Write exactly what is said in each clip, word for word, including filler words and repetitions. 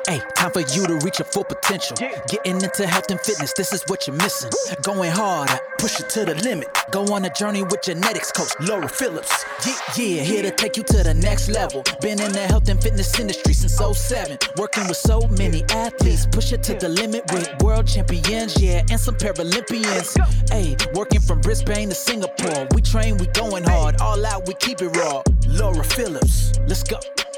Hey, time for you to reach your full potential. Getting into health and fitness, this is what you're missing. Going hard, I push it to the limit. Go on a journey with genetics coach Laura Phillips. Yeah, yeah, here to take you to the next level. Been in the health and fitness industry since oh seven. Working with so many athletes. Push it to the limit with world champions, yeah, and some Paralympians. Hey, working from Brisbane to Singapore. We train, we going hard. All out, we keep it raw. Laura Phillips, let's go.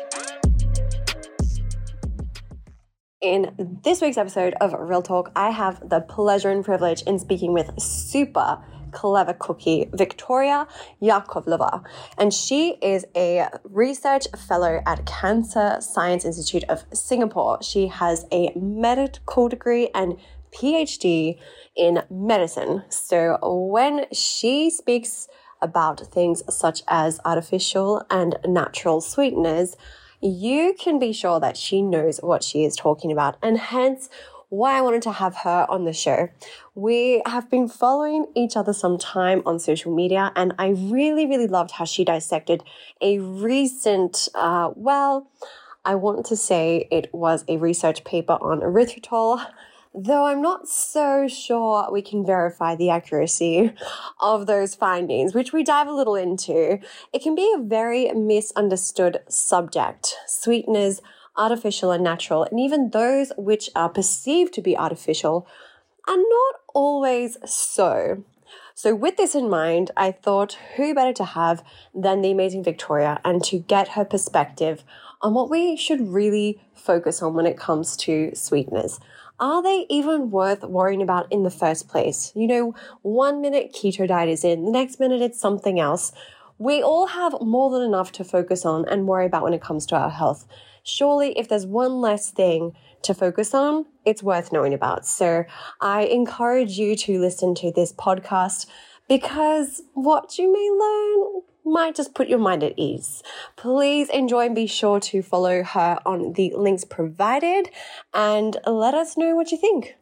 In this week's episode of Real Talk, I have the pleasure and privilege in speaking with super clever cookie, Victoria Yakovleva. And she is a research fellow at Cancer Science Institute of Singapore. She has a medical degree and PhD in medicine. So when she speaks about things such as artificial and natural sweeteners, you can be sure that she knows what she is talking about, and hence why I wanted to have her on the show. We have been following each other some time on social media, and I really, really loved how she dissected a recent, uh, well, I want to say it was a research paper on erythritol, though I'm not so sure we can verify the accuracy of those findings, which we dive a little into. It can be a very misunderstood subject. Sweeteners, artificial and natural, and even those which are perceived to be artificial are not always so. So with this in mind, I thought who better to have than the amazing Victoria, and to get her perspective on what we should really focus on when it comes to sweeteners. Are they even worth worrying about in the first place? You know, one minute keto diet is in, the next minute it's something else. We all have more than enough to focus on and worry about when it comes to our health. Surely, if there's one less thing to focus on, it's worth knowing about. So I encourage you to listen to this podcast, because what you may learn might just put your mind at ease. Please enjoy and be sure to follow her on the links provided, and let us know what you think.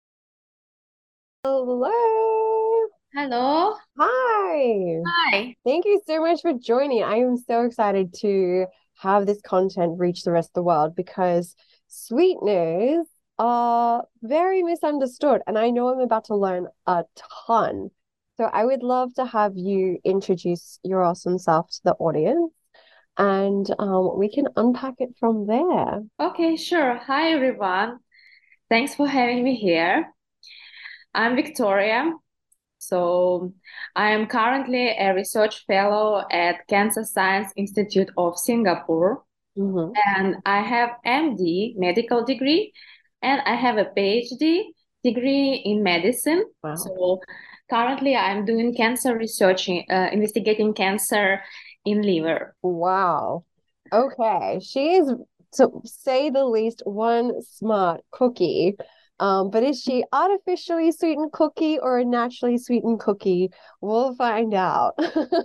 Hello. Hello. Hi. Hi. Thank you so much for joining. I am so excited to have this content reach the rest of the world, because sweeteners are very misunderstood, and I know I'm about to learn a ton. So I would love to have you introduce your awesome self to the audience, and um, we can unpack it from there. Okay, sure. Hi, everyone. Thanks for having me here. I'm Victoria. So I am currently a research fellow at Cancer Science Institute of Singapore. Mm-hmm. And I have M D medical degree, and I have a PhD degree in medicine. Wow. So currently, I'm doing cancer research, uh, investigating cancer in liver. Wow. Okay. She is, to say the least, one smart cookie. Um, but is she artificially sweetened cookie or a naturally sweetened cookie? We'll find out.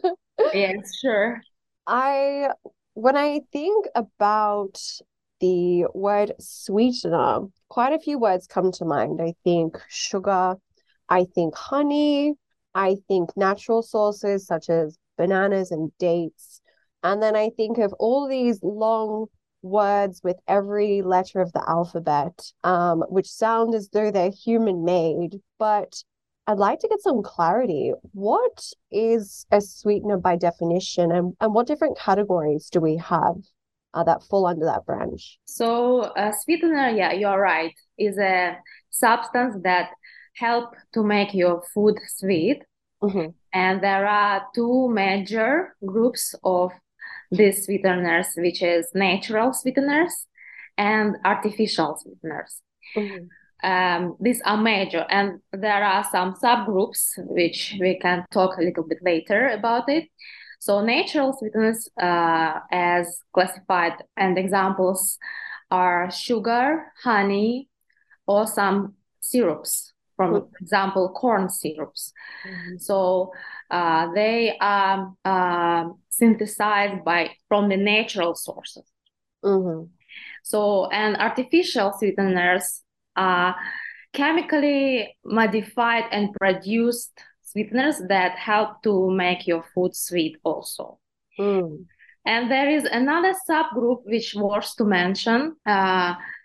Yes, sure. I, when I think about the word sweetener, quite a few words come to mind. I think sugar, I think honey, I think natural sources such as bananas and dates. And then I think of all these long words with every letter of the alphabet, um, which sound as though they're human-made. But I'd like to get some clarity. What is a sweetener by definition, and, and what different categories do we have uh, that fall under that branch? So a sweetener, yeah, you're right, is a substance that help to make your food sweet. Mm-hmm. And there are two major groups of these sweeteners, which is natural sweeteners and artificial sweeteners. Mm-hmm. Um, these are major, and there are some subgroups which we can talk a little bit later about it. So natural sweeteners, uh, as classified, and examples are sugar, honey, or some syrups. For Mm-hmm. example, corn syrups. Mm-hmm. So uh, they are uh, synthesized by from the natural sources. Mm-hmm. So, and artificial sweeteners are chemically modified and produced sweeteners that help to make your food sweet also. Mm. And there is another subgroup which was to mention, uh,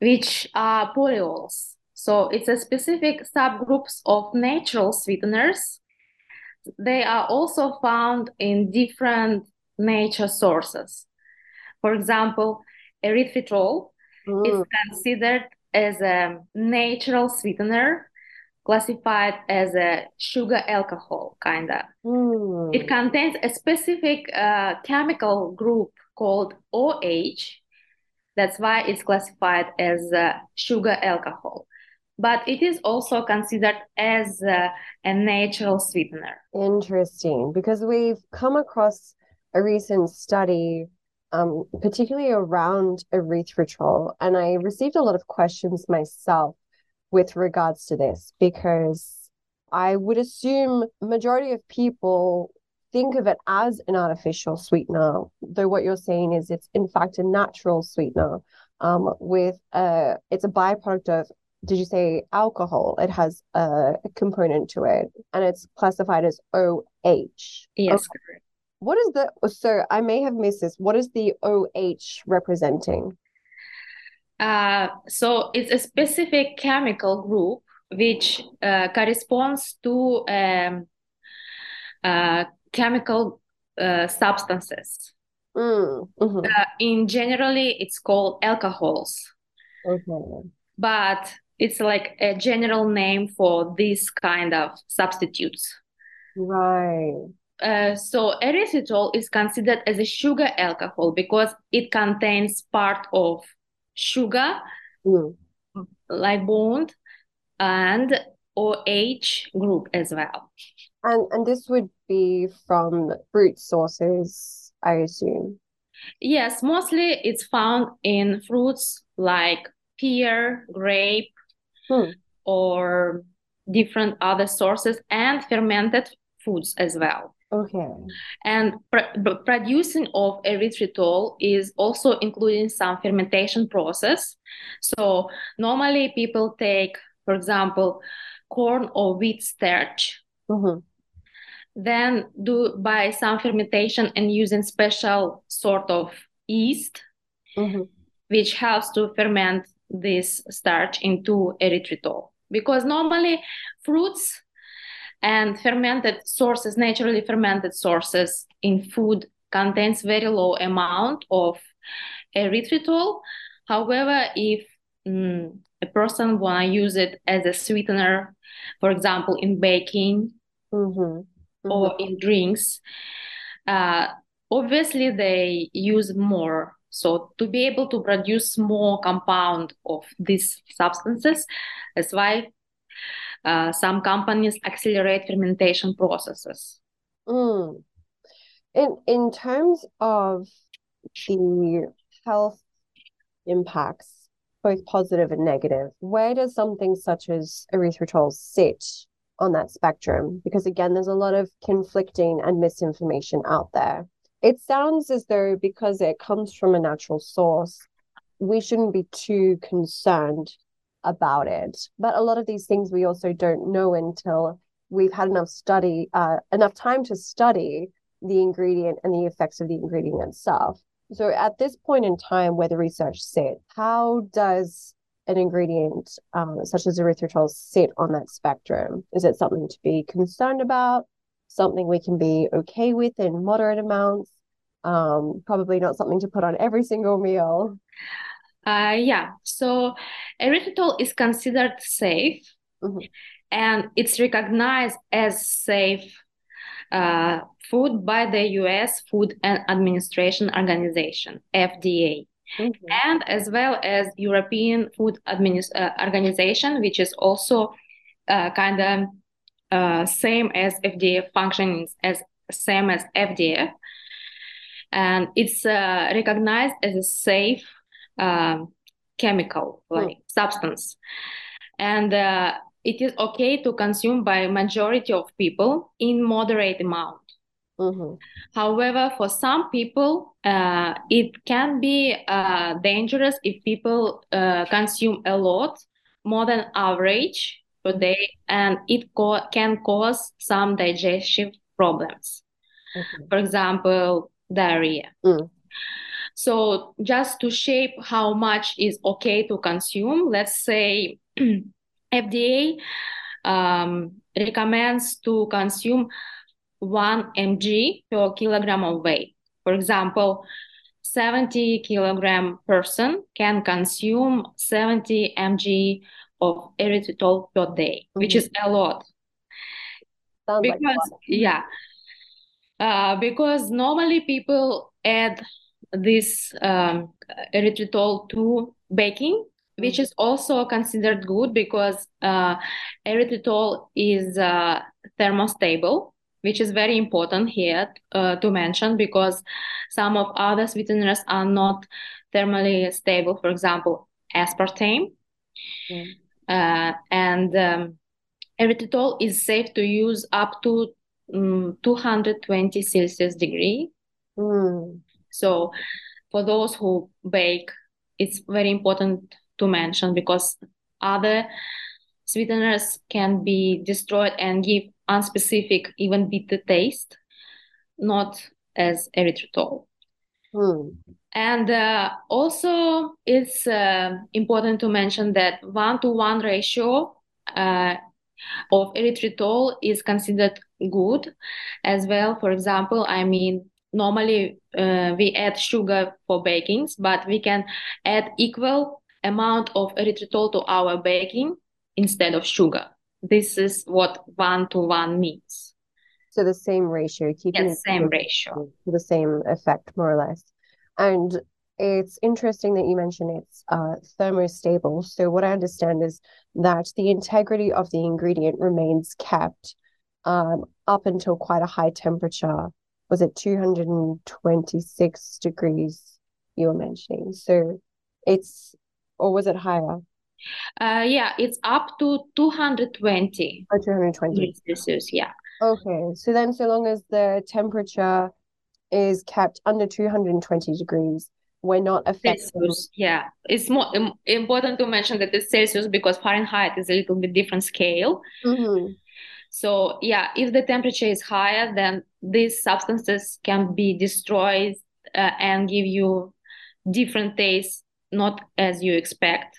which are polyols. So it's a specific subgroups of natural sweeteners. They are also found in different nature sources. For example, erythritol Mm. is considered as a natural sweetener, classified as a sugar alcohol, kind of. Mm. It contains a specific uh, chemical group called O H. That's why it's classified as a sugar alcohol. But it is also considered as a, a natural sweetener. Interesting, because we've come across a recent study, um, particularly around erythritol, and I received a lot of questions myself with regards to this, because I would assume majority of people think of it as an artificial sweetener, though what you're saying is it's in fact a natural sweetener, um, with a, it's a byproduct of, did you say alcohol? It has a, a component to it, and it's classified as O H. Yes, Okay. correct. What is the, so I may have missed this. What is the O H representing? Uh, so it's a specific chemical group which uh, corresponds to um, uh, chemical uh, substances. Mm, mhm. Uh, in generally, it's called alcohols, Okay. but it's like a general name for this kind of substitutes. Right. Uh, so erythritol is considered as a sugar alcohol because it contains part of sugar, Mm. like bond, and O H group as well. And and this would be from fruit sources, I assume. Yes, mostly it's found in fruits like pear, grape, Hmm. or different other sources, and fermented foods as well. Okay. And pr- producing of erythritol is also including some fermentation process. So normally people take, for example, corn or wheat starch, Mm-hmm. then do by some fermentation and using special sort of yeast, Mm-hmm. which helps to ferment this starch into erythritol. Because normally fruits and fermented sources, naturally fermented sources in food contains very low amount of erythritol. However, if mm, a person want to use it as a sweetener, for example, in baking Mm-hmm. or Mm-hmm. in drinks, uh, obviously they use more. So to be able to produce more compound of these substances, that's why uh, some companies accelerate fermentation processes. Mm. In in terms of the health impacts, both positive and negative, where does something such as erythritol sit on that spectrum? Because again, there's a lot of conflicting and misinformation out there. It sounds as though because it comes from a natural source, we shouldn't be too concerned about it. But a lot of these things we also don't know until we've had enough study, uh, enough time to study the ingredient and the effects of the ingredient itself. So at this point in time where the research sits, how does an ingredient um, such as erythritol sit on that spectrum? Is it something to be concerned about? Something we can be okay with in moderate amounts? Um, probably not something to put on every single meal. Uh, yeah, so erythritol is considered safe, mm-hmm. and it's recognized as safe uh, food by the U S Food and Administration Organization, F D A, Mm-hmm. and as well as European Food Administ- uh, Organization, which is also uh, kind of uh, same as F D A, functioning as same as F D A, and it's uh, recognized as a safe um, chemical like Mm. substance, and uh, it is okay to consume by majority of people in moderate amount. Mm-hmm. However, for some people, uh, it can be uh, dangerous if people uh, consume a lot, more than average per day, and it co- can cause some digestive problems. Okay. For example, diarrhea. Mm. So just to shape how much is okay to consume, let's say F D A um, recommends to consume one milligram per kilogram of weight. For example, seventy kilogram person can consume seventy milligrams of erythritol per day, mm-hmm. which is a lot. Sounds because, like a lot. Yeah, uh, because normally people add this um, erythritol to baking, which mm-hmm. is also considered good because uh, erythritol is uh, thermostable, which is very important here uh, to mention because some of other sweeteners are not thermally stable, for example, aspartame. Mm. Uh, and um, erythritol is safe to use up to um, two hundred twenty Celsius degree. Mm. So for those who bake, it's very important to mention because other sweeteners can be destroyed and give unspecific, even bitter taste, not as erythritol. Hmm. And uh, also, it's uh, important to mention that one-to-one ratio uh, of erythritol is considered good as well. For example, I mean, normally uh, we add sugar for bakings, but we can add equal amount of erythritol to our baking instead of sugar. This is what one-to-one means. So the same ratio, keeping yes, it same ratio, the same effect, more or less. And it's interesting that you mentioned it's uh, thermostable. So what I understand is that the integrity of the ingredient remains kept um, up until quite a high temperature. Was it two hundred twenty-six degrees you were mentioning? So it's, or was it higher? Uh, yeah, it's up to two hundred twenty. Oh, two hundred twenty. Celsius, yeah. Okay, so then so long as the temperature is kept under two hundred twenty degrees, we're not affected. Celsius, yeah. It's more um, important to mention that it's Celsius because Fahrenheit is a little bit different scale. Mm-hmm. So yeah, if the temperature is higher, then these substances can be destroyed uh, and give you different tastes, not as you expect.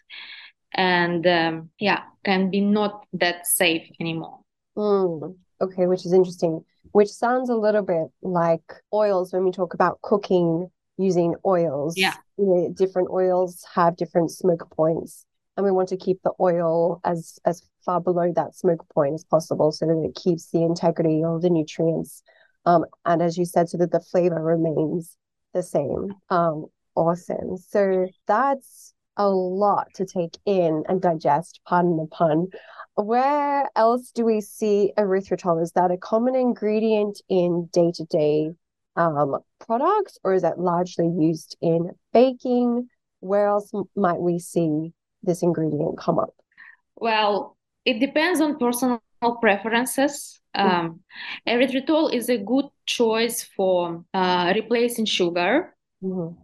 And um, yeah, can be not that safe anymore. Mm, okay, which is interesting. Which sounds a little bit like oils when we talk about cooking using oils. Yeah. You know, different oils have different smoke points, and we want to keep the oil as as far below that smoke point as possible so that it keeps the integrity of the nutrients. Um, and as you said, so that the flavor remains the same. Um, awesome. So that's a lot to take in and digest, pardon the pun. Where else do we see erythritol? Is that a common ingredient in day-to-day um, products, or is that largely used in baking? Where else m- might we see this ingredient come up? Well, it depends on personal preferences. Um, mm-hmm. Erythritol is a good choice for uh, replacing sugar. Mm-hmm.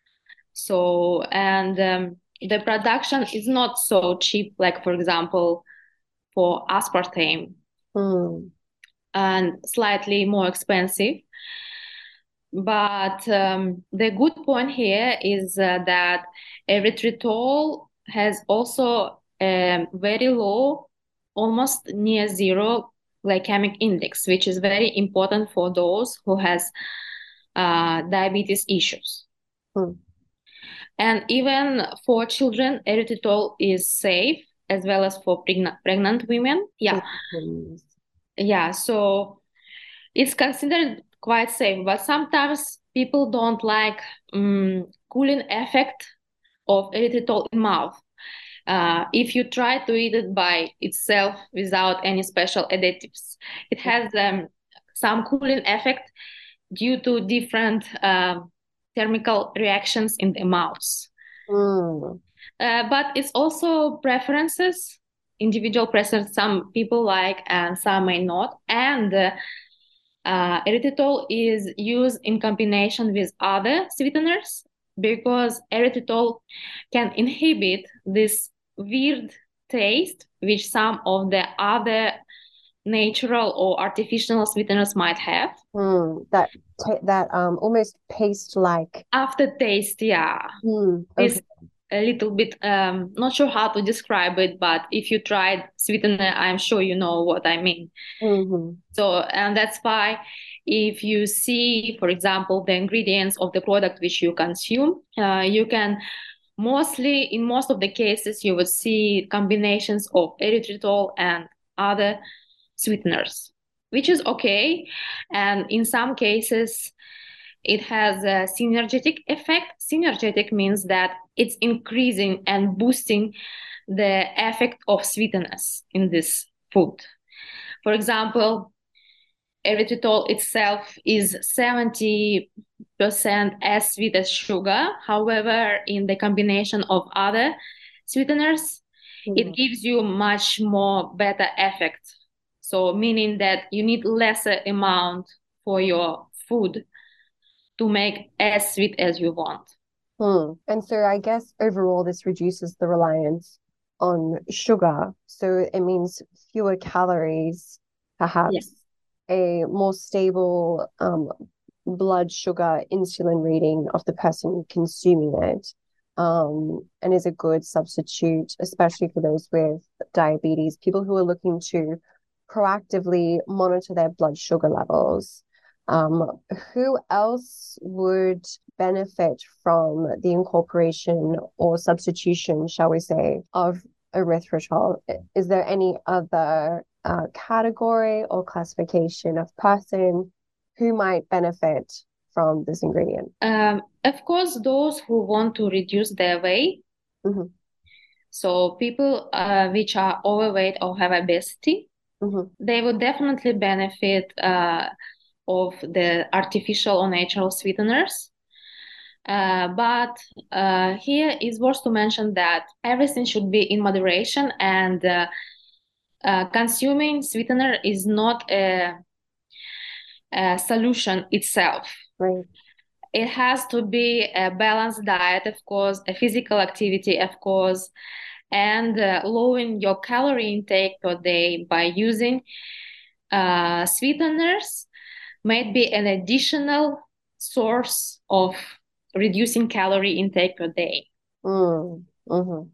So, and um, the production is not so cheap, like, for example, for aspartame, mm. and slightly more expensive. But um, the good point here is uh, that erythritol has also a very low, almost near zero glycemic index, which is very important for those who has uh, diabetes issues. Mm. And even for children, erythritol is safe, as well as for pregnant pregnant women. Yeah. Mm-hmm. Yeah. So it's considered quite safe, but sometimes people don't like um, cooling effect of erythritol in mouth. Uh, if you try to eat it by itself without any special additives, it has um, some cooling effect due to different uh, thermical reactions in the mouth. Mm. Uh, but it's also preferences, individual preferences. Some people like and some may not. And uh, uh, erythritol is used in combination with other sweeteners because erythritol can inhibit this weird taste which some of the other natural or artificial sweeteners might have. Mm, that ta that um almost paste-like. Aftertaste, yeah. Mm, It's okay. a little bit, um, not sure how to describe it, but if you tried sweetener, I'm sure you know what I mean. Mm-hmm. So, and that's why if you see, for example, the ingredients of the product which you consume, uh, you can mostly, in most of the cases, you would see combinations of erythritol and other sweeteners, which is okay. And in some cases, it has a synergetic effect. Synergetic means that it's increasing and boosting the effect of sweetness in this food. For example, erythritol itself is seventy percent as sweet as sugar. However, in the combination of other sweeteners, Mm-hmm. it gives you much more better effect. So meaning that you need lesser amount for your food to make as sweet as you want. Hmm. And so I guess overall this reduces the reliance on sugar. So it means fewer calories, Yes. perhaps a more stable um, blood sugar insulin reading of the person consuming it, um, and is a good substitute, especially for those with diabetes, people who are looking to proactively monitor their blood sugar levels. Um, who else would benefit from the incorporation or substitution, shall we say, of erythritol? Is there any other uh, category or classification of person who might benefit from this ingredient? Um, of course, those who want to reduce their weight. Mm-hmm. So people uh, which are overweight or have obesity, Mm-hmm. they would definitely benefit uh, of the artificial or natural sweeteners. Uh, but uh, here is worth to mention that everything should be in moderation, and uh, uh, consuming sweetener is not a, a solution itself. Right. It has to be a balanced diet, of course, a physical activity, of course, and uh, lowering your calorie intake per day by using uh, sweeteners might be an additional source of reducing calorie intake per day. Mm. Mm-hmm.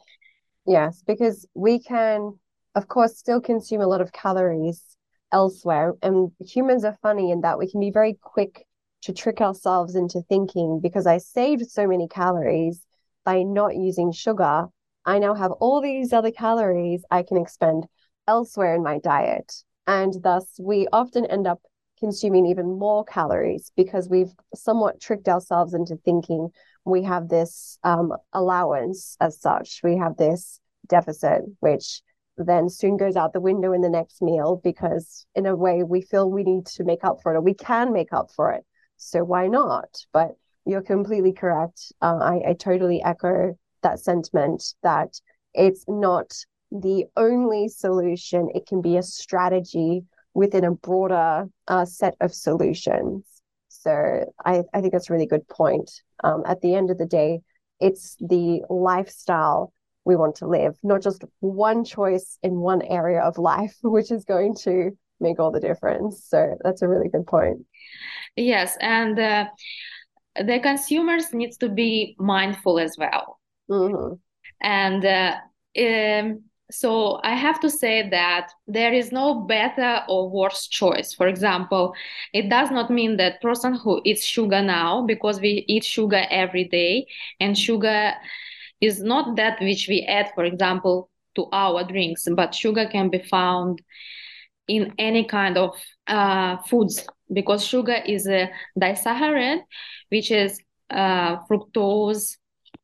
Yes, because we can, of course, still consume a lot of calories elsewhere. And humans are funny in that we can be very quick to trick ourselves into thinking because I saved so many calories by not using sugar, I now have all these other calories I can expend elsewhere in my diet. And thus, we often end up consuming even more calories because we've somewhat tricked ourselves into thinking we have this um, allowance as such. We have this deficit, which then soon goes out the window in the next meal because, in a way, we feel we need to make up for it or we can make up for it. So why not? But you're completely correct. Uh, I, I totally echo that sentiment that it's not the only solution. It can be a strategy within a broader uh, set of solutions. So I, I think that's a really good point. Um, at the end of the day, it's the lifestyle we want to live, not just one choice in one area of life, which is going to make all the difference. So that's a really good point. Yes, and uh, the consumers needs to be mindful as well. Mm-hmm. And uh, um, so I have to say that there is no better or worse choice. For example, it does not mean that person who eats sugar now, because we eat sugar every day, and sugar is not that which we add, for example, to our drinks, but sugar can be found in any kind of uh, foods, because sugar is a disaccharide, which is uh, fructose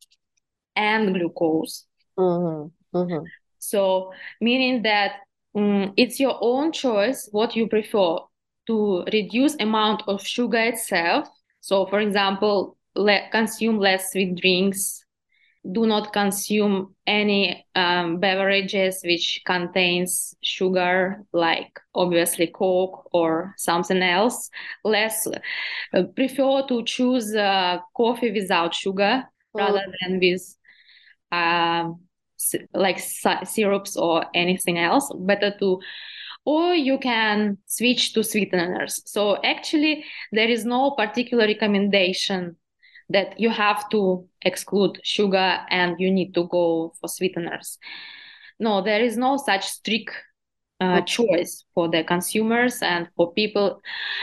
and glucose. Mm-hmm. Mm-hmm. So, meaning that um, it's your own choice what you prefer to reduce amount of sugar itself. So, for example, le- consume less sweet drinks. Do not consume any um, beverages which contains sugar, like obviously Coke or something else. Less uh, prefer to choose uh, coffee without sugar rather Mm-hmm. than with um, like syrups or anything else. Better to or you can switch to sweeteners. So actually, there is no particular recommendation that you have to exclude sugar and you need to go for sweeteners. No, there is no such strict uh, choice for the consumers and for people.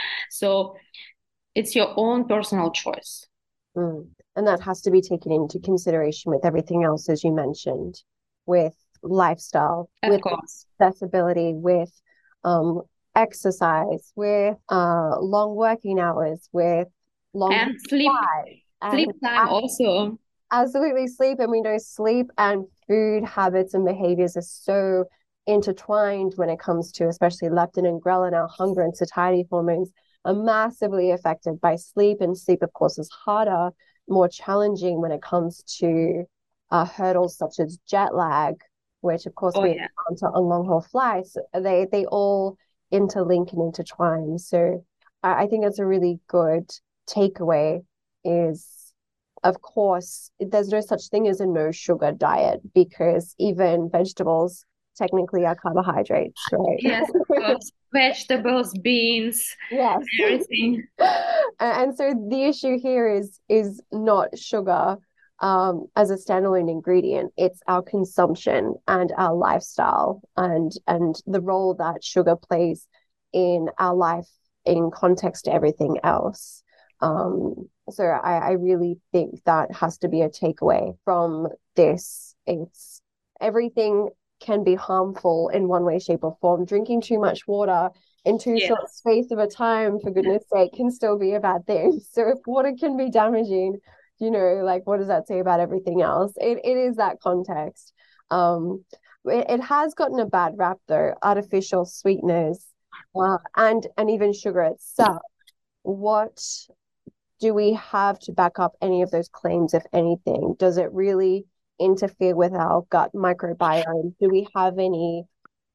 So it's your own personal choice. Mm. And that has to be taken into consideration with everything else, as you mentioned, with lifestyle, Of with course. accessibility, with um, exercise, with uh, long working hours, with long and sleep, sleep time also. Absolutely, sleep. And we know sleep and food habits and behaviors are so intertwined when it comes to especially leptin and ghrelin, our hunger and satiety hormones are massively affected by sleep. And sleep, of course, is harder, more challenging when it comes to uh, hurdles such as jet lag, which, of course, oh, we yeah. encounter on long haul flights. They they all interlink and intertwine. So I, I think that's a really good takeaway. Is of course, there's no such thing as a no sugar diet because even vegetables technically are carbohydrates, right? Yes, of course. Vegetables, beans, yes, everything. And so the issue here is is not sugar um, as a standalone ingredient. It's our consumption and our lifestyle and and the role that sugar plays in our life in context to everything else. Um, so I, I really think that has to be a takeaway from this. It's everything can be harmful in one way, shape, or form. Drinking too much water in too Yes. short space of a time, for goodness sake, can still be a bad thing. So if water can be damaging, you know, like what does that say about everything else? It it is that context. Um, it, it has gotten a bad rap though, artificial sweeteners, uh, and and even sugar itself. What do we have to back up any of those claims, if anything? Does it really interfere with our gut microbiome? Do we have any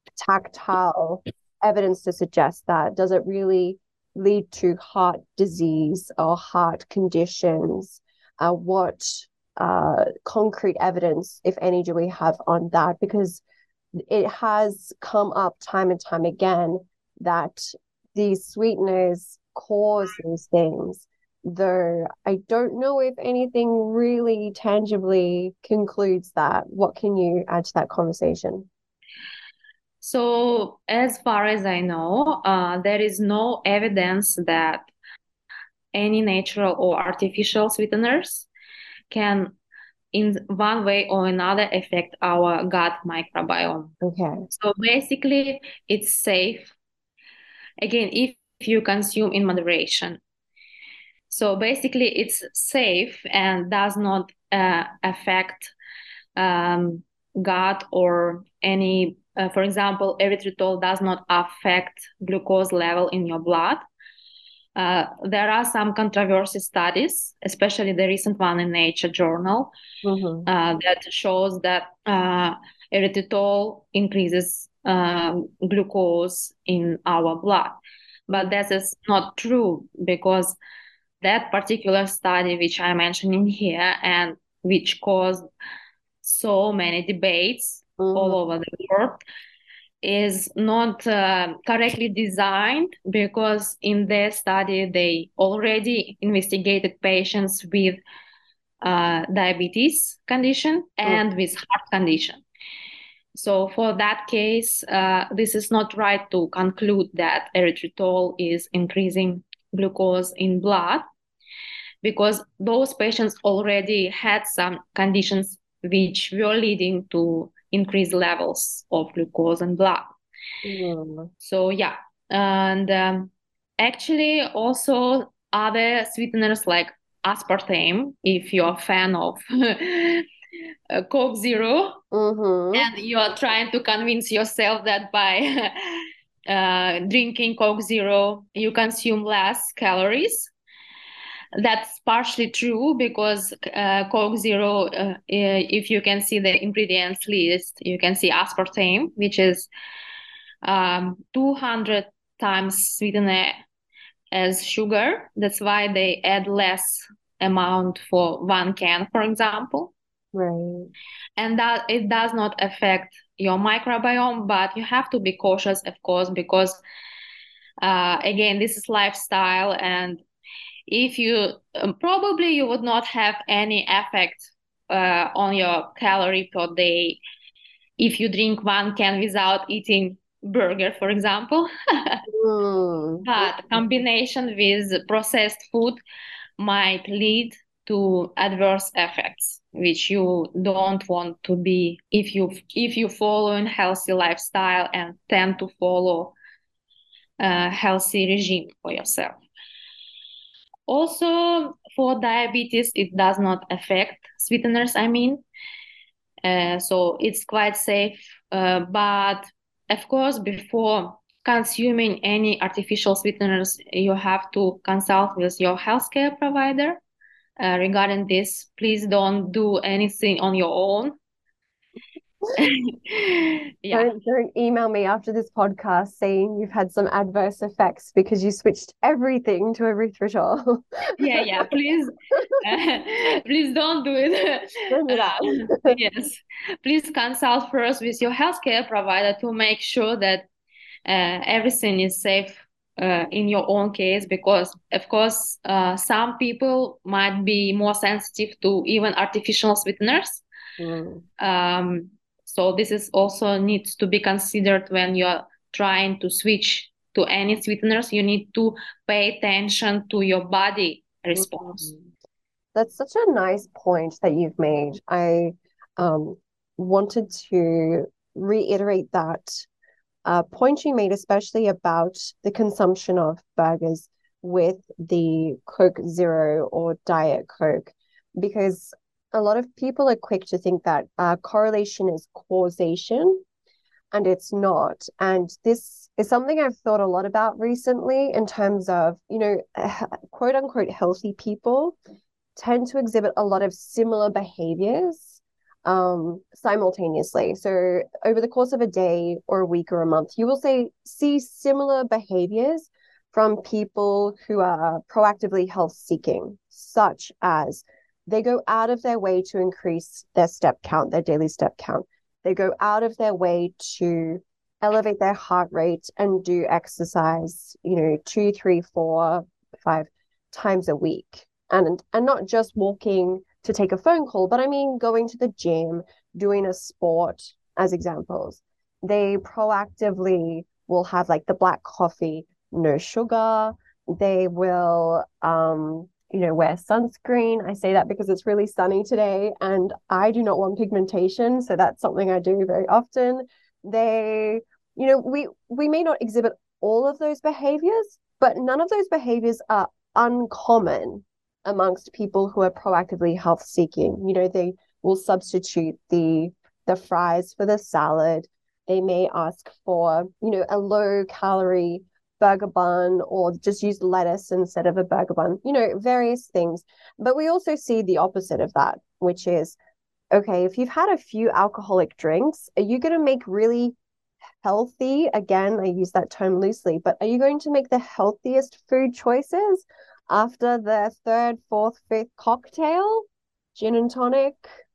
tactile evidence to suggest that? Does it really lead to heart disease or heart conditions? Uh, what uh, concrete evidence, if any, do we have on that? Because it has come up time and time again that these sweeteners cause these things, though I don't know if anything really tangibly concludes that. What can you add to that conversation? So, as far as I know, uh, there is no evidence that any natural or artificial sweeteners can, in one way or another, affect our gut microbiome. Okay. So, basically, it's safe, again, if you consume in moderation. So, basically, it's safe and does not uh, affect um, gut or any. Uh, for example, erythritol does not affect glucose level in your blood. Uh, there are some controversial studies, especially the recent one in Nature journal, mm-hmm. uh, that shows that uh, erythritol increases uh, glucose in our blood. But that is not true because that particular study, which I'm mentioning here, and which caused so many debates mm-hmm. all over the world, is not uh, correctly designed because in their study they already investigated patients with uh, diabetes condition and mm. with heart condition. So for that case, uh, this is not right to conclude that erythritol is increasing glucose in blood because those patients already had some conditions which were leading to increased levels of glucose in blood. Mm. So yeah, and um, actually also other sweeteners like aspartame, if you're a fan of Coke Zero, mm-hmm. and you're trying to convince yourself that by uh, drinking Coke Zero, you consume less calories. That's partially true because uh, Coke Zero, uh, if you can see the ingredients list, you can see aspartame, which is um, two hundred times sweetener as sugar. That's why they add less amount for one can, for example. Right. And that it does not affect your microbiome, but you have to be cautious, of course, because uh, again, this is lifestyle, and if you um, probably you would not have any effect uh, on your calorie per day if you drink one can without eating burger, for example. Mm. But combination with processed food might lead to adverse effects, which you don't want to be if you if you follow a healthy lifestyle and tend to follow a healthy regime for yourself. Also, for diabetes, it does not affect sweeteners, I mean. Uh, so it's quite safe. Uh, but of course, before consuming any artificial sweeteners, you have to consult with your healthcare provider uh, regarding this. Please don't do anything on your own. Yeah. Don't don't email me after this podcast saying you've had some adverse effects because you switched everything to erythritol. Yeah, yeah. Please, uh, please don't do it. Don't do Uh, that. yes, please consult first with your healthcare provider to make sure that uh, everything is safe uh, in your own case, because of course uh, some people might be more sensitive to even artificial sweeteners. Mm. Um, so this is also needs to be considered when you're trying to switch to any sweeteners. You need to pay attention to your body response. Mm. That's such a nice point that you've made. I um, wanted to reiterate that uh, point you made, especially about the consumption of burgers with the Coke Zero or Diet Coke, because a lot of people are quick to think that uh, correlation is causation, and it's not. And this is something I've thought a lot about recently in terms of, you know, quote unquote healthy people tend to exhibit a lot of similar behaviors um, simultaneously. So over the course of a day or a week or a month, you will say see similar behaviors from people who are proactively health seeking, such as they go out of their way to increase their step count, their daily step count. They go out of their way to elevate their heart rate and do exercise, you know, two, three, four, five times a week. And and not just walking to take a phone call, but I mean going to the gym, doing a sport as examples. They proactively will have like the black coffee, no sugar. They will um you know, wear sunscreen. I say that because it's really sunny today and I do not want pigmentation, so that's something I do very often. They, you know, we we may not exhibit all of those behaviors, but none of those behaviors are uncommon amongst people who are proactively health seeking. You know, they will substitute the the fries for the salad. They may ask for, you know, a low calorie burger bun or just use lettuce instead of a burger bun, you know, various things. But we also see the opposite of that, which is, okay, if you've had a few alcoholic drinks, are you going to make really healthy, again, I use that term loosely, but are you going to make the healthiest food choices after the third, fourth, fifth cocktail? Gin and tonic,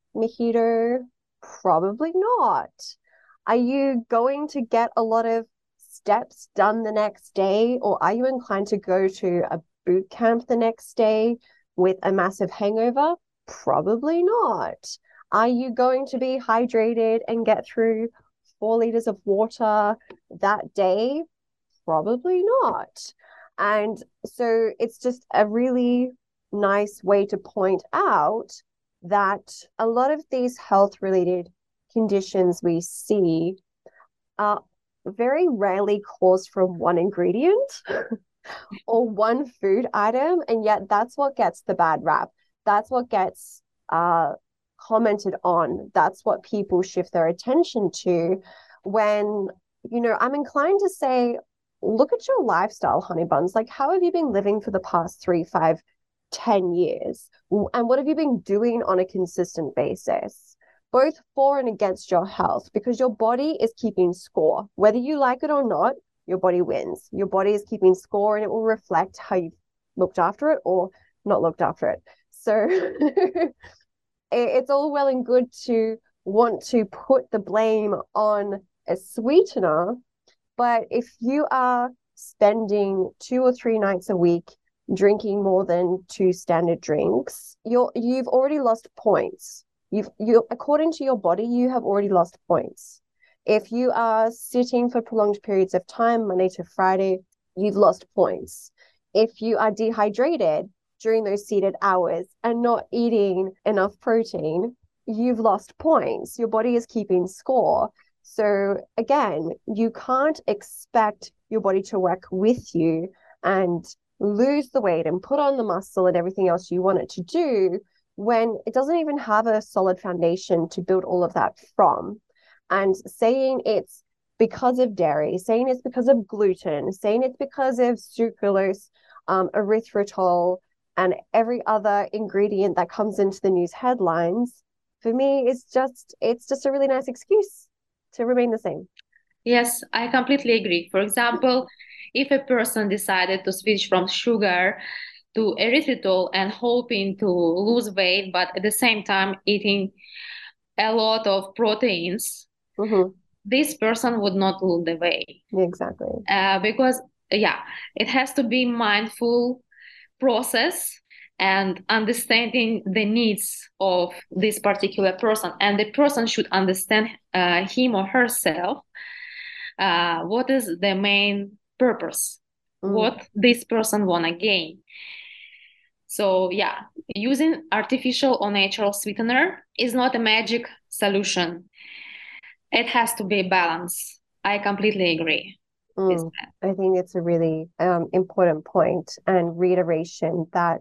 mojito? Probably not. Are you going to get a lot of steps done the next day, or are you inclined to go to a boot camp the next day with a massive hangover? Probably not. Are you going to be hydrated and get through four liters of water that day? Probably not. And so it's just a really nice way to point out that a lot of these health related conditions we see are very rarely caused from one ingredient or one food item, and yet that's what gets the bad rap. That's what gets uh, commented on. That's what people shift their attention to when, you know, I'm inclined to say, look at your lifestyle, honey buns. Like, how have you been living for the past three, five, ten years? And what have you been doing on a consistent basis? Both for and against your health, because your body is keeping score. Whether you like it or not, your body wins. Your body is keeping score and it will reflect how you've looked after it or not looked after it. So it's all well and good to want to put the blame on a sweetener, but if you are spending two or three nights a week drinking more than two standard drinks, you're you've already lost points. You've you according to your body, you have already lost points. If you are sitting for prolonged periods of time, Monday to Friday, you've lost points. If you are dehydrated during those seated hours and not eating enough protein, you've lost points. Your body is keeping score. So again, you can't expect your body to work with you and lose the weight and put on the muscle and everything else you want it to do when it doesn't even have a solid foundation to build all of that from. And saying it's because of dairy, saying it's because of gluten, saying it's because of sucralose, um, erythritol, and every other ingredient that comes into the news headlines, for me, is just, it's just a really nice excuse to remain the same. Yes, I completely agree. For example, if a person decided to switch from sugar to erythritol and hoping to lose weight, but at the same time eating a lot of proteins, mm-hmm. this person would not lose the weight. Exactly. Uh, because, yeah, it has to be mindful process and understanding the needs of this particular person. And the person should understand uh, him or herself. Uh, what is the main purpose? Mm. What this person want to gain? So yeah, using artificial or natural sweetener is not a magic solution. It has to be balanced. I completely agree. Mm, I think it's a really um, important point and reiteration that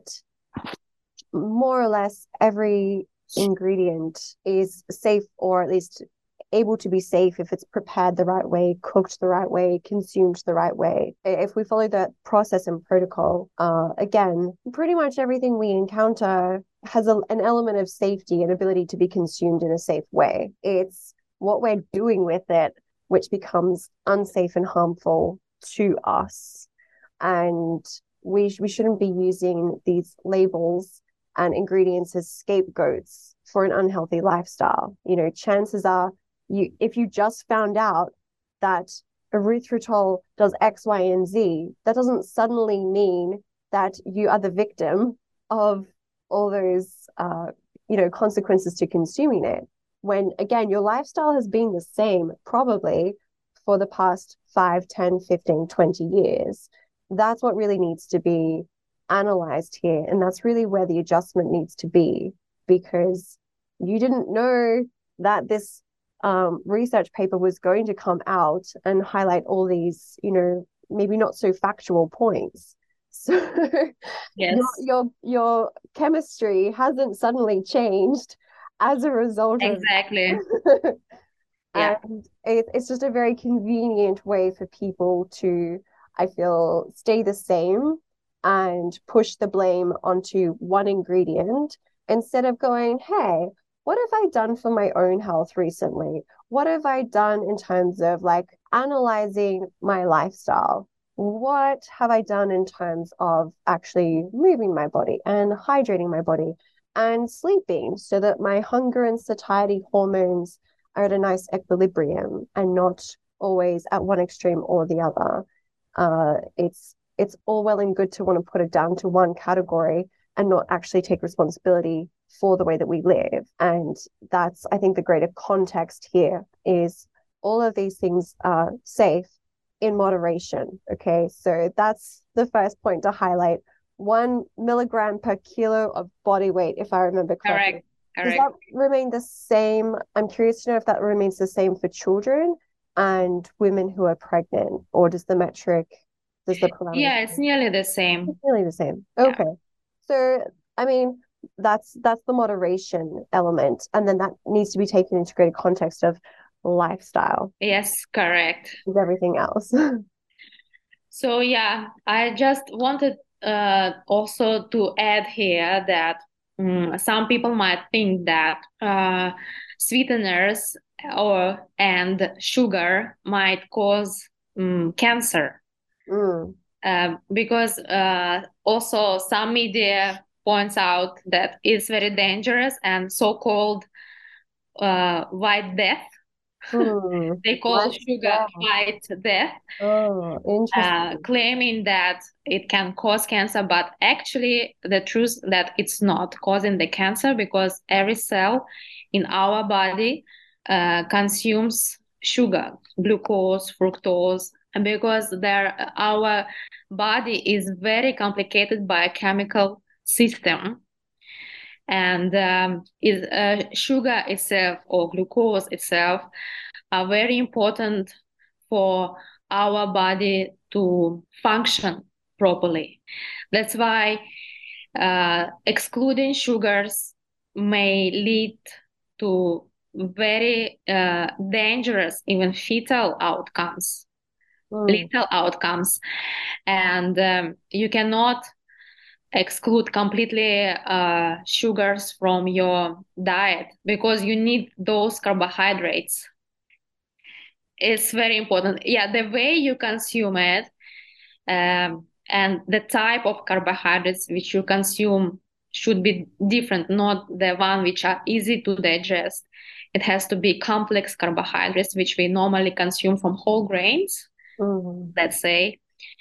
more or less every ingredient is safe, or at least able to be safe if it's prepared the right way, cooked the right way, consumed the right way. If we follow that process and protocol, uh, again, pretty much everything we encounter has a, an element of safety and ability to be consumed in a safe way. It's what we're doing with it which becomes unsafe and harmful to us. And we, we shouldn't be using these labels and ingredients as scapegoats for an unhealthy lifestyle. You know, chances are, you if you just found out that erythritol does X, Y, and Z, that doesn't suddenly mean that you are the victim of all those, uh, you know, consequences to consuming it. When, again, your lifestyle has been the same probably for the past five, ten, fifteen, twenty years. That's what really needs to be analyzed here. And that's really where the adjustment needs to be, because you didn't know that this um, research paper was going to come out and highlight all these, you know, maybe not so factual points. So yes. your, your, your chemistry hasn't suddenly changed as a result exactly. of exactly. Yeah. And it, it's just a very convenient way for people to, I feel, stay the same and push the blame onto one ingredient instead of going, hey, what have I done for my own health recently? What have I done in terms of like analyzing my lifestyle? What have I done in terms of actually moving my body and hydrating my body and sleeping so that my hunger and satiety hormones are at a nice equilibrium and not always at one extreme or the other? Uh, it's it's all well and good to want to put it down to one category and not actually take responsibility for the way that we live. And that's, I think, the greater context here is all of these things are safe in moderation. Okay, so that's the first point to highlight. One milligram per kilo of body weight, if I remember correctly. Correct. Correct. Does that remain the same? I'm curious to know if that remains the same for children and women who are pregnant, or does the metric, does the parameter? Yeah, it's nearly the same. It's nearly the same. Okay. Yeah. So, I mean, that's that's the moderation element, and then that needs to be taken into greater context of lifestyle. Yes, correct. With everything else. So yeah, I just wanted uh, also to add here that um, some people might think that uh, sweeteners or and sugar might cause um, cancer. Mm. Uh, because uh, also some media points out that it's very dangerous and so-called uh, white death. Hmm. They call White sugar death. white death, Oh, uh, interesting. claiming that it can cause cancer, but actually the truth that it's not causing the cancer because every cell in our body uh, consumes sugar, glucose, fructose, and because there our body is very complicated biochemical system, and um, is uh, sugar itself or glucose itself are very important for our body to function properly. That's why uh, excluding sugars may lead to very uh, dangerous, even fatal outcomes, Mm. lethal outcomes. And um, you cannot exclude completely uh, sugars from your diet because you need those carbohydrates. It's very important. Yeah, the way you consume it um, and the type of carbohydrates which you consume should be different, not the one which are easy to digest. It has to be complex carbohydrates, which we normally consume from whole grains, Mm. let's say.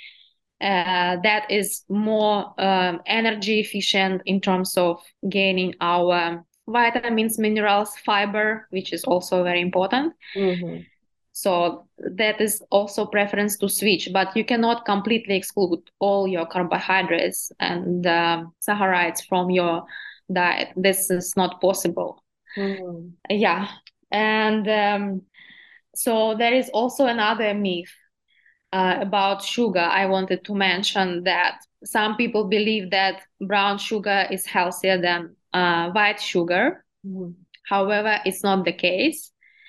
Uh, that is more um, energy efficient in terms of gaining our vitamins, minerals, fiber, which is also very important. Mm-hmm. So that is also preference to switch, but you cannot completely exclude all your carbohydrates and um, saccharides from your diet. This is not possible. Mm. Yeah. And um, so there is also another myth uh, about sugar. I wanted to mention that some people believe that brown sugar is healthier than uh, white sugar. Mm. However, it's not the case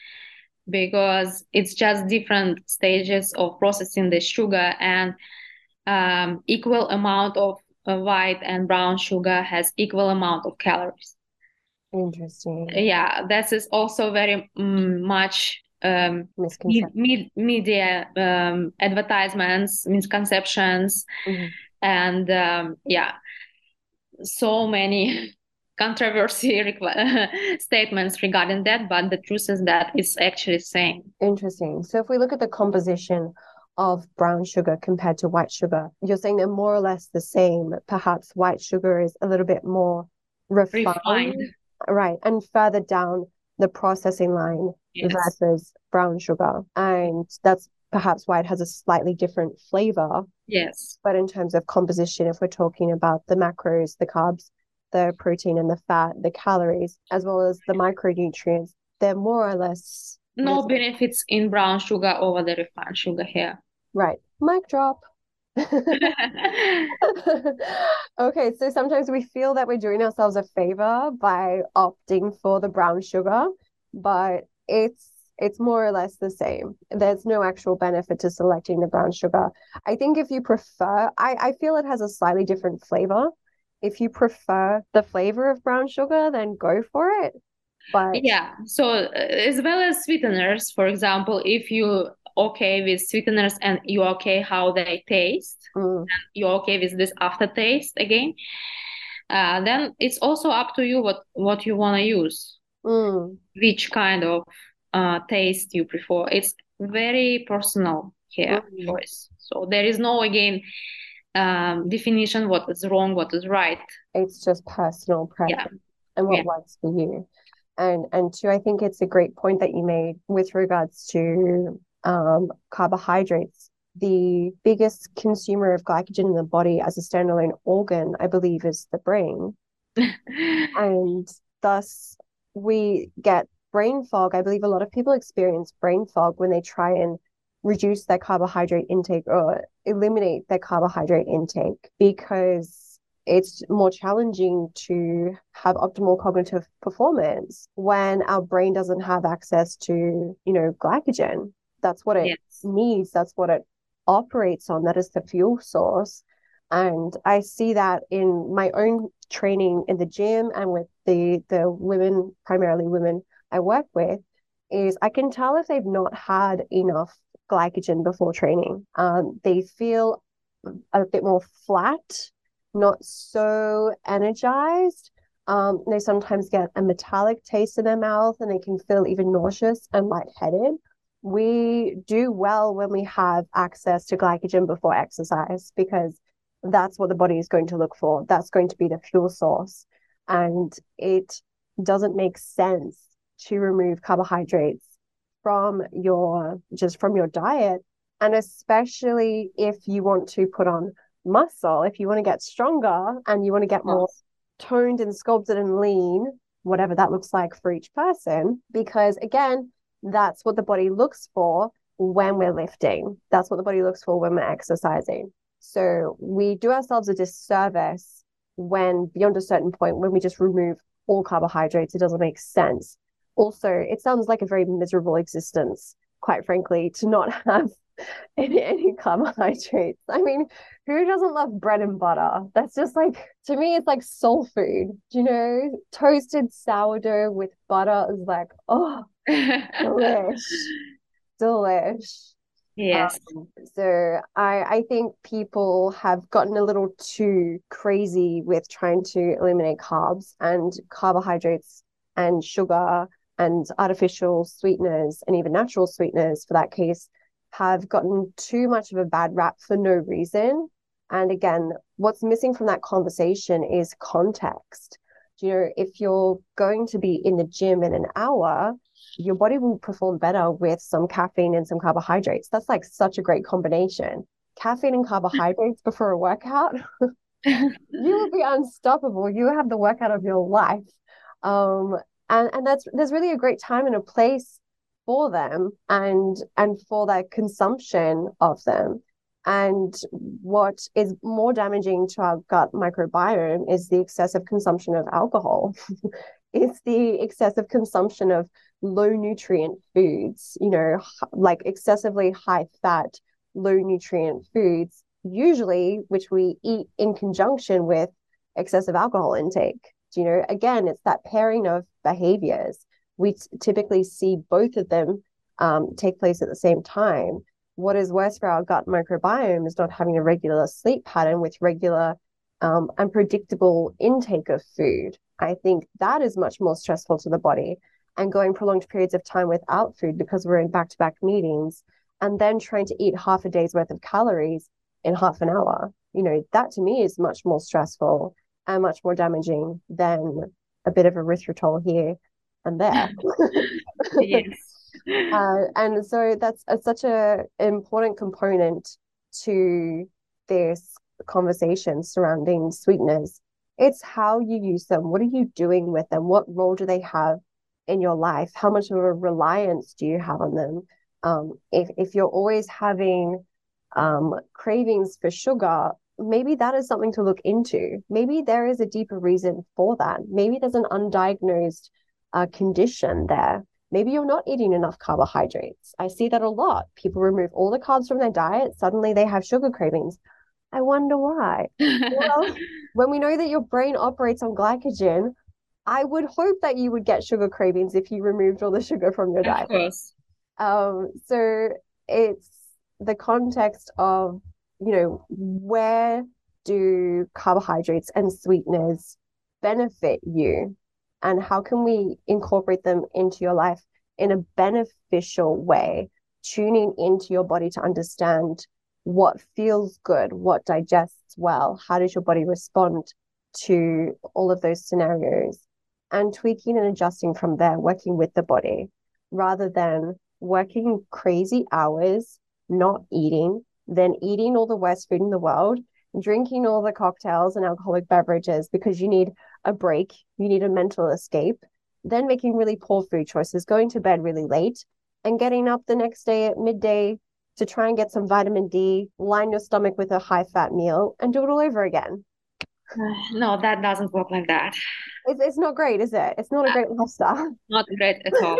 because it's just different stages of processing the sugar, and um, equal amount of uh, white and brown sugar has equal amount of calories. Interesting. Yeah, that is also very mm, much um, me- Misconception. me- media um, advertisements, misconceptions, Mm-hmm. and um, yeah, so many controversy requ- statements regarding that. But the truth is that it's actually same. Interesting. So if we look at the composition of brown sugar compared to white sugar, you're saying they're more or less the same. Perhaps white sugar is a little bit more refined, Refined. right, and further down the processing line Yes. versus brown sugar. And that's perhaps why it has a slightly different flavor. Yes. But in terms of composition, if we're talking about the macros, the carbs, the protein and the fat, the calories, as well as the micronutrients, they're more or less No benefits in brown sugar over the refined sugar here. right. Mic drop. Okay, so sometimes we feel that we're doing ourselves a favor by opting for the brown sugar, but it's it's more or less the same. There's no actual benefit to selecting the brown sugar. I think if you prefer, I, I feel it has a slightly different flavor. If you prefer the flavor of brown sugar, then go for it. But Yeah, so uh, as well as sweeteners, for example, if you okay with sweeteners and you're okay how they taste, mm, and you're okay with this aftertaste again, uh, then it's also up to you what what you want to use, mm, which kind of uh, taste you prefer. It's very personal here mm. choice. So there is no again um, definition what is wrong, what is right. It's just personal Yeah, preference and what yeah, works for you. And and two, I think it's a great point that you made with regards to um, carbohydrates. The biggest consumer of glycogen in the body as a standalone organ, I believe, is the brain. And thus we get brain fog. I believe a lot of people experience brain fog when they try and reduce their carbohydrate intake or eliminate their carbohydrate intake because it's more challenging to have optimal cognitive performance when our brain doesn't have access to, you know, glycogen. That's what it yes, needs. That's what it operates on. That is the fuel source. And I see that in my own training in the gym and with the the women, primarily women I work with, is I can tell if they've not had enough glycogen before training. Um, they feel a bit more flat. not so energized. Um, they sometimes get a metallic taste in their mouth and they can feel even nauseous and lightheaded. We do well when we have access to glycogen before exercise because that's what the body is going to look for. That's going to be the fuel source. And it doesn't make sense to remove carbohydrates from your just from your diet. And especially if you want to put on muscle, if you want to get stronger and you want to get more toned and sculpted and lean, whatever that looks like for each person, because again, that's what the body looks for when we're lifting. That's what the body looks for when we're exercising. So we do ourselves a disservice when beyond a certain point, when we just remove all carbohydrates, it doesn't make sense. Also, it sounds like a very miserable existence, quite frankly, to not have any, any carbohydrates. I mean, who doesn't love bread and butter? That's just like, to me, it's like soul food. Do you know? Toasted sourdough with butter is like, oh, delish, delish. Yes. Um, so I I think people have gotten a little too crazy with trying to eliminate carbs and carbohydrates and sugar and artificial sweeteners and even natural sweeteners for that case have gotten too much of a bad rap for no reason. And again, what's missing from that conversation is context. You know, if you're going to be in the gym in an hour, your body will perform better with some caffeine and some carbohydrates. That's like such a great combination. Caffeine and carbohydrates before a workout, you will be unstoppable. You will have the workout of your life. Um, and, and that's there's really a great time and a place for them and and for that consumption of them. And what is more damaging to our gut microbiome is the excessive consumption of alcohol. It's the excessive consumption of low nutrient foods, you know, like excessively high fat, low nutrient foods, usually which we eat in conjunction with excessive alcohol intake. You know, again, it's that pairing of behaviors. We t- typically see both of them um, take place at the same time. What is worse for our gut microbiome is not having a regular sleep pattern with regular um, and predictable intake of food. I think that is much more stressful to the body, and going prolonged periods of time without food because we're in back-to-back meetings and then trying to eat half a day's worth of calories in half an hour. You know, that to me is much more stressful and much more damaging than a bit of erythritol here and there. Yes. Uh, and so that's a, such a important component to this conversation surrounding sweeteners. It's how you use them. What are you doing with them? What role do they have in your life? How much of a reliance do you have on them? Um, if if you're always having um, cravings for sugar, maybe that is something to look into. Maybe there is a deeper reason for that. Maybe there's an undiagnosed uh, condition there. Maybe you're not eating enough carbohydrates. I see that a lot. People remove all the carbs from their diet. Suddenly they have sugar cravings. I wonder why. Well, when we know that your brain operates on glycogen, I would hope that you would get sugar cravings if you removed all the sugar from your diet. Of course. Um, so it's the context of, you know, where do carbohydrates and sweeteners benefit you? And how can we incorporate them into your life in a beneficial way, tuning into your body to understand what feels good, what digests well, how does your body respond to all of those scenarios, and tweaking and adjusting from there, working with the body, rather than working crazy hours, not eating, then eating all the worst food in the world, drinking all the cocktails and alcoholic beverages because you need a break, you need a mental escape, then making really poor food choices, going to bed really late, and getting up the next day at midday to try and get some vitamin D, line your stomach with a high-fat meal, and do it all over again. No, that doesn't work like that. It's, it's not great, is it? It's not a great lifestyle. Not great at all.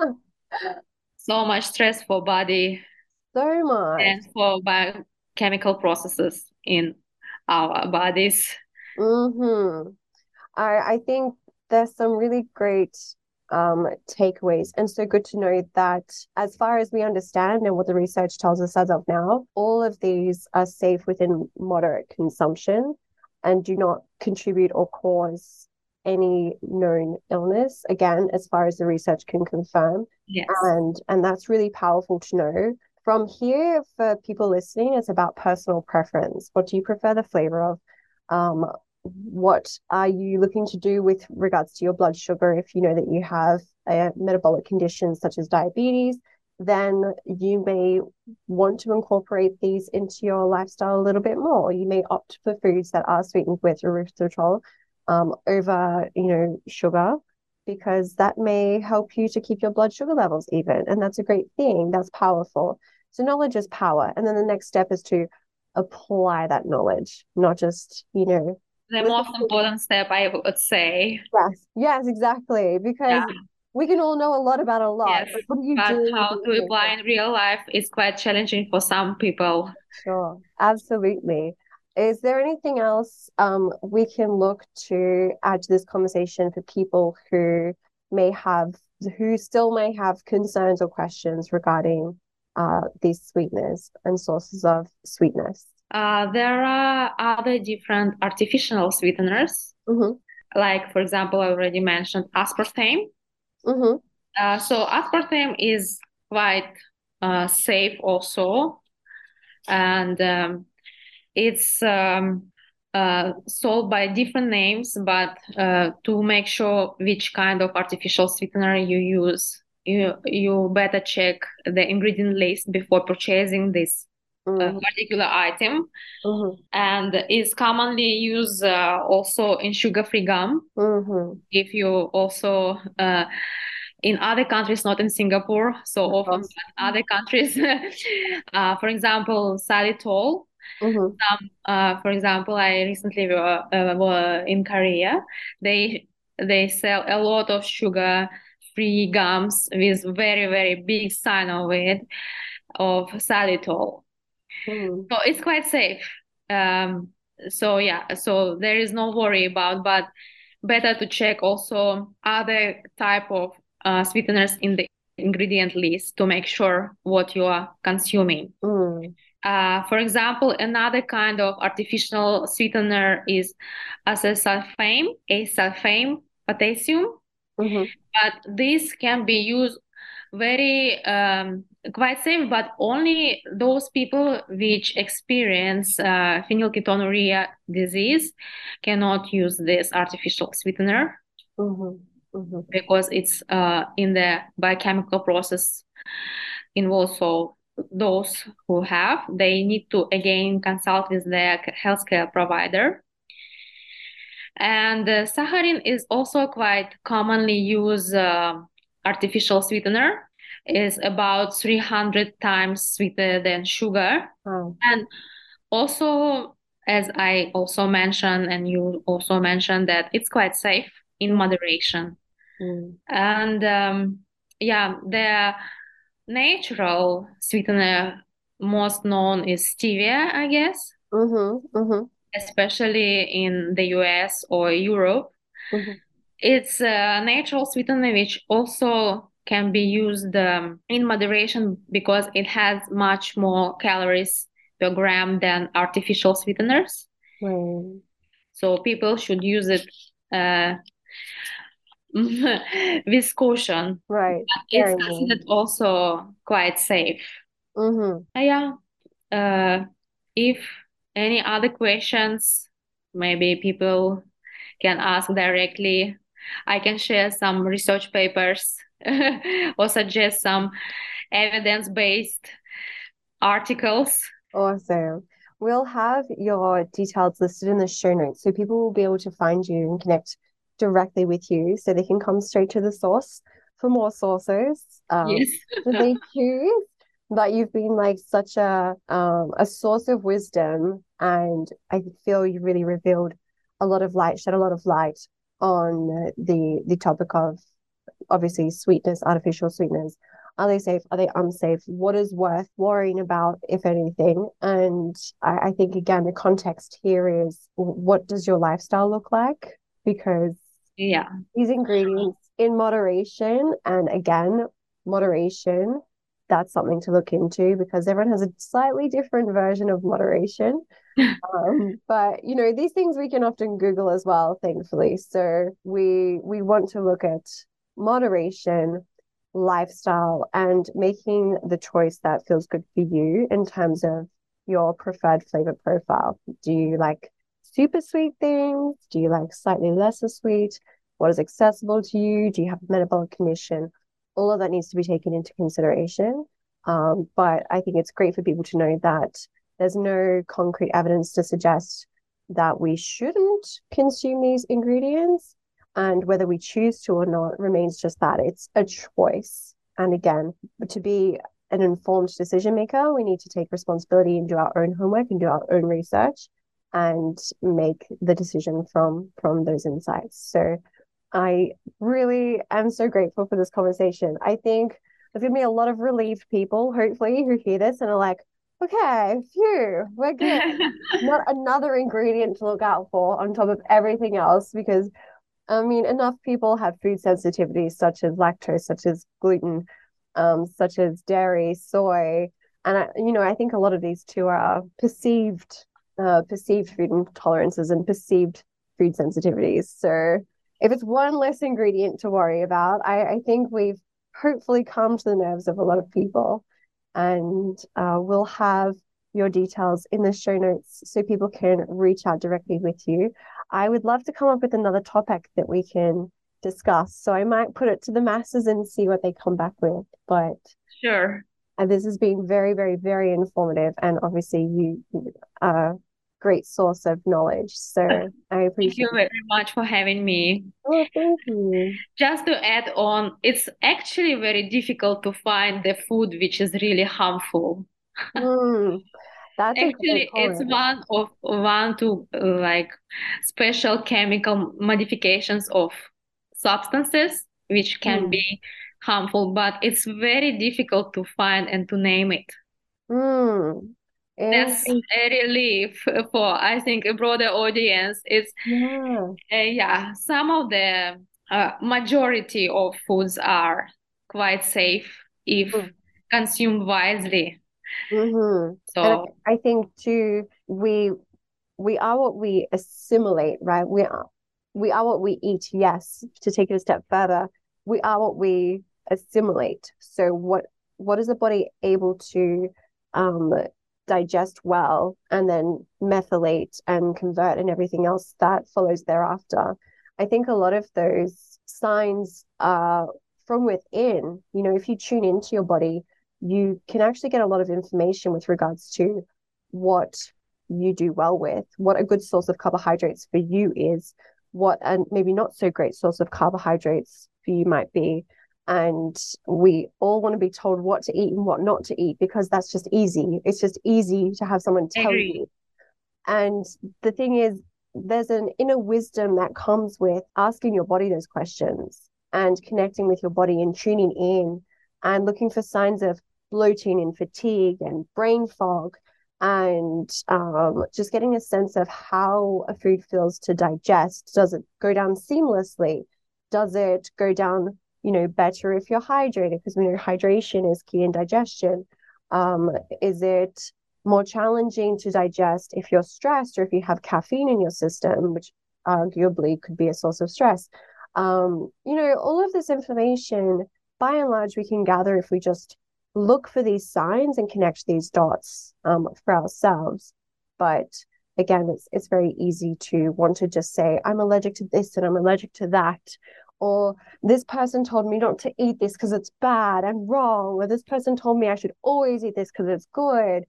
So much stress for body So much. and for biochemical processes in our bodies. Mm-hmm. I, I think there's some really great um, takeaways. And so good to know that as far as we understand and what the research tells us as of now, all of these are safe within moderate consumption. and do not contribute or cause any known illness, again, as far as the research can confirm. Yes. And and that's really powerful to know. From here, for people listening, it's about personal preference. What do you prefer the flavor of? Um, what are you looking to do with regards to your blood sugar? If you know that you have a metabolic conditions such as diabetes, then you may want to incorporate these into your lifestyle a little bit more. You may opt for foods that are sweetened with erythritol um, over, you know, sugar, because that may help you to keep your blood sugar levels even. And that's a great thing. That's powerful. So knowledge is power. And then the next step is to apply that knowledge, not just, you know, The listen most to- important step, I would say. yes, yes, exactly. Because Yeah. we can all know a lot about a lot, Yes. but what do you But do how with to the apply in real life is quite challenging for some people. Sure, absolutely. Is there anything else um, we can look to add to this conversation for people who may have, who still may have concerns or questions regarding uh, these sweeteners and sources of sweetness? Uh, there are other different artificial sweeteners, Mm-hmm. like, for example, I already mentioned aspartame. Mm-hmm. Uh, so aspartame is quite uh, safe also, and um, it's um, uh, sold by different names, but uh, to make sure which kind of artificial sweetener you use, you you better check the ingredient list before purchasing this uh, Mm-hmm. particular item. Mm-hmm. And is commonly used uh, also in sugar-free gum. Mm-hmm. If you also uh, in other countries, not in Singapore, so Of often, course. but other countries, uh, for example, xylitol. Mm-hmm. Um, uh, for example, I recently were, uh, were in Korea. They they sell a lot of sugar-free gums with very very big sign of it of xylitol. Mm-hmm. So it's quite safe. Um, so yeah, so there is no worry about, but better to check also other type of uh, sweeteners in the ingredient list to make sure what you are consuming. Mm-hmm. Uh, for example, another kind of artificial sweetener is acesulfame, acesulfame potassium, Mm-hmm. but this can be used very um, quite safe, but only those people which experience uh, phenylketonuria disease cannot use this artificial sweetener Mm-hmm. Mm-hmm. because it's uh, in the biochemical process involved. So those who have, they need to again consult with their healthcare provider. And uh, saccharin is also quite commonly used uh, artificial sweetener. Is about three hundred times sweeter than sugar. Oh. And also, as I also mentioned, and you also mentioned, that it's quite safe in moderation. Mm-hmm. And um, yeah, the natural sweetener most known is stevia, I guess, Mm-hmm. Mm-hmm. especially in the U S or Europe. Mm-hmm. It's a natural sweetener which also can be used um, in moderation because it has much more calories per gram than artificial sweeteners. Right. So people should use it uh, with caution. Right. But it's Sparingly. considered also quite safe. Mm-hmm. Uh, yeah. Uh, if any other questions, maybe people can ask directly. I can share some research papers or suggest some evidence-based articles. Awesome. We'll have your details listed in the show notes so people will be able to find you and connect directly with you so they can come straight to the source for more sources. Um, Yes. should they choose. But you've been like such a um a source of wisdom, and I feel you really revealed a lot of light, shed a lot of light on the the topic of obviously sweetness, artificial sweeteners. Are they safe? Are they unsafe? What is worth worrying about, if anything? And I, I think, again, the context here is what does your lifestyle look like? Because Yeah. these ingredients in moderation, and again, moderation that's something to look into because everyone has a slightly different version of moderation. Um, but you know, these things we can often Google as well, thankfully. So we we want to look at moderation, lifestyle, and making the choice that feels good for you in terms of your preferred flavor profile. Do you like super sweet things? Do you like slightly lesser sweet? What is accessible to you? Do you have a metabolic condition? All of that needs to be taken into consideration. Um, but I think it's great for people to know that there's no concrete evidence to suggest that we shouldn't consume these ingredients. And whether we choose to or not remains just that. It's a choice. And again, to be an informed decision maker, we need to take responsibility and do our own homework and do our own research and make the decision from from those insights. So I really am so grateful for this conversation. I think there's going to be a lot of relieved people, hopefully, who hear this and are like, okay, phew, we're good. Not another ingredient to look out for on top of everything else, because I mean, enough people have food sensitivities such as lactose, such as gluten, um, such as dairy, soy, and I, you know, I think a lot of these too are perceived, uh, perceived food intolerances and perceived food sensitivities. So if it's one less ingredient to worry about, I, I think we've hopefully calmed the nerves of a lot of people. And uh, we'll have your details in the show notes so people can reach out directly with you. I would love to come up with another topic that we can discuss. So I might put it to the masses and see what they come back with. But Sure. And this has been very, very, very informative. And obviously you are a great source of knowledge. So I appreciate Thank you very much for having me. Oh, thank you. Just to add on, it's actually very difficult to find the food which is really harmful. Mm, that's a great Actually, it's point. one of one to uh, like special chemical modifications of substances which can Mm, be harmful, but it's very difficult to find and to name it. mm. That's And a relief for, I think, a broader audience. It's yeah. uh, yeah, some of the uh, majority of foods are quite safe if Mm. consumed wisely. Mm-hmm. And So I, I think too, we we are what we assimilate, right? We are we are what we eat, yes. To take it a step further, we are what we assimilate. So what what is the body able to um digest well and then methylate and convert and everything else that follows thereafter? I think a lot of those signs are from within. You know, if you tune into your body, you can actually get a lot of information with regards to what you do well with, what a good source of carbohydrates for you is, what a maybe not so great source of carbohydrates for you might be. And we all want to be told what to eat and what not to eat because that's just easy. It's just easy to have someone I tell agree. you. And the thing is, there's an inner wisdom that comes with asking your body those questions and connecting with your body and tuning in and looking for signs of bloating and fatigue and brain fog and um, just getting a sense of how a food feels to digest. Does it go down seamlessly? Does it go down, you know, better if you're hydrated? Because we know hydration is key in digestion. Um, is it more challenging to digest if you're stressed or if you have caffeine in your system, which arguably could be a source of stress? Um, you know, all of this information, by and large, we can gather if we just look for these signs and connect these dots um, for ourselves. But again, it's it's very easy to want to just say, I'm allergic to this and I'm allergic to that. Or this person told me not to eat this because it's bad and wrong. Or this person told me I should always eat this because it's good.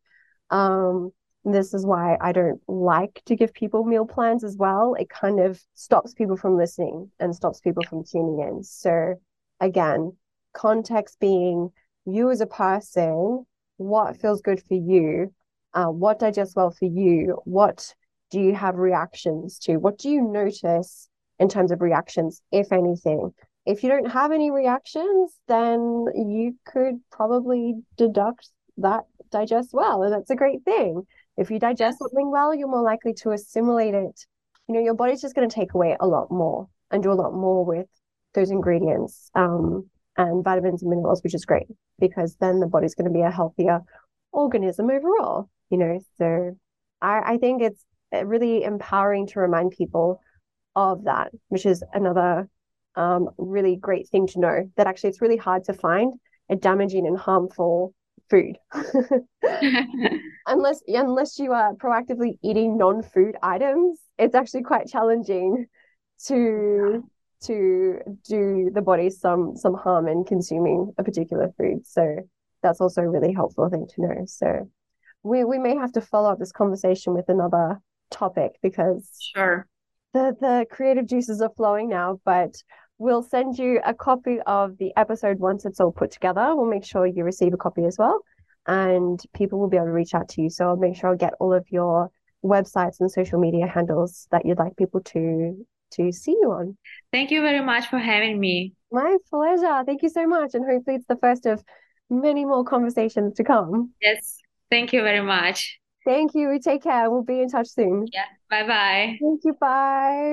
Um, this is why I don't like to give people meal plans as well. It kind of stops people from listening and stops people from tuning in. So again, context being you as a person, what feels good for you, uh, what digests well for you, what do you have reactions to, what do you notice in terms of reactions, if anything. If you don't have any reactions, then you could probably deduct that digest well, and that's a great thing. If you digest Yes. something well, you're more likely to assimilate it. You know, your body's just going to take away a lot more and do a lot more with those ingredients. Um, and vitamins and minerals, which is great because then the body's going to be a healthier organism overall, you know. So I, I think it's really empowering to remind people of that, which is another um, really great thing to know, that actually it's really hard to find a damaging and harmful food unless unless you are proactively eating non-food items. It's actually quite challenging to to do the body some some harm in consuming a particular food. So that's also a really helpful thing to know. So we we may have to follow up this conversation with another topic because sure the the creative juices are flowing now. But we'll send you a copy of the episode once it's all put together. We'll make sure you receive a copy as well, and people will be able to reach out to you. So I'll make sure I'll get all of your websites and social media handles that you'd like people to to see you on. Thank you very much for having me. My pleasure. Thank you so much. And hopefully it's the first of many more conversations to come. Yes. Thank you very much. Thank you. Take care. We'll be in touch soon. Yeah. Bye-bye. Thank you. Bye.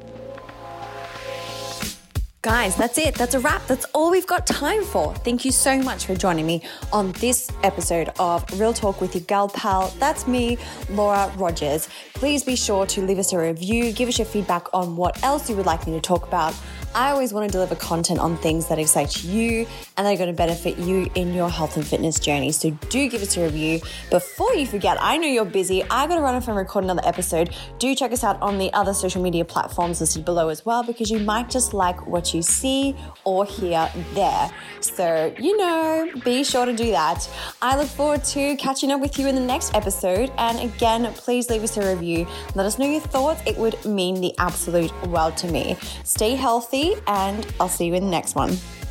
Guys, that's it. That's a wrap. That's all we've got time for. Thank you so much for joining me on this episode of Real Talk with your gal pal. That's me, Laura Rogers. Please be sure to leave us a review. Give us your feedback on what else you would like me to talk about. I always want to deliver content on things that excite you and that are going to benefit you in your health and fitness journey. So do give us a review. Before you forget, I know you're busy. I got to run off and record another episode. Do check us out on the other social media platforms listed below as well, because you might just like what you see or hear there. So, you know, be sure to do that. I look forward to catching up with you in the next episode. And again, please leave us a review. Let us know your thoughts. It would mean the absolute world to me. Stay healthy, and I'll see you in the next one.